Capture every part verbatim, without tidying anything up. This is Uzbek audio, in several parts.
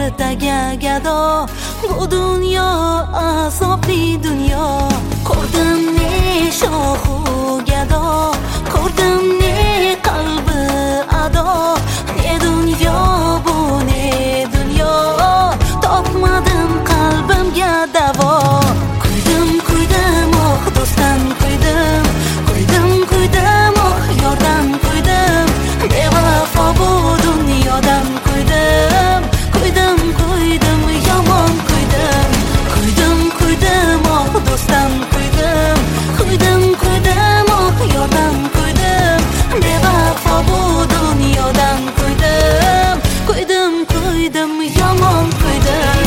ertaga gado. Bu dunyo azobli dunyo. Ko'rdim ne shohu gado, ko'rdim ne qalbi ado. Ne dunyo bu, ne dunyo, topmadim qalbimga davo. Kuydim kuydim oh do'stim, kuydim kuydim kuydim oh yordan kuydim. Bevafo bu dunyodan kuydim kuydim kuydim yomon kuydim. Kuydim kuydim oh do'stim, kuydim kuydim kuydim oh yordan kuydim. Bevafo bu dunyodan kuydim kuydim kuydim yomon kuydim.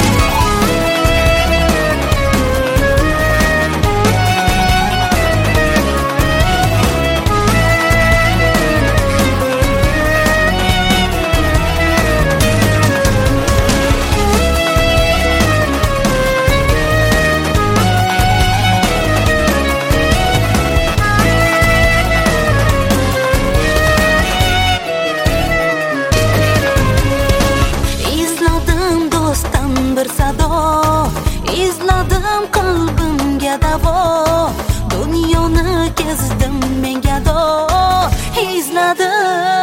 Bir sado izladim qalbimga davo. Dunyoni kezdim men gado, izladim